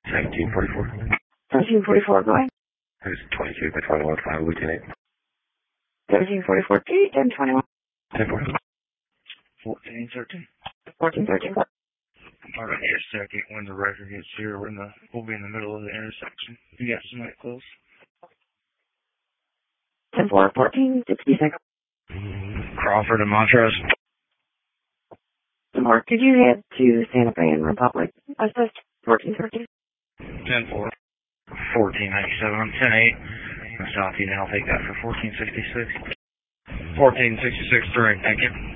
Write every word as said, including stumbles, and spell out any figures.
seventeen forty-four. seventeen forty-four, go ahead. It's twenty-two by twenty-one, five, Lieutenant. seventeen forty-four, T, ten twenty-one. ten forty. fourteen thirteen. fourteen thirteen, go ahead. Alright, here, second, when the record gets here, we're in the, we'll be in the middle of the intersection. You got some light close. ten four, fourteen sixty-six. Crawford and Montrose. Mark, could you head to Santa Fe and Republic? I said fourteen thirteen. ten four. fourteen ninety-seven. I'm ten eight. South Union, I'll take that for fourteen sixty-six. fourteen sixty-six, direct, thank you.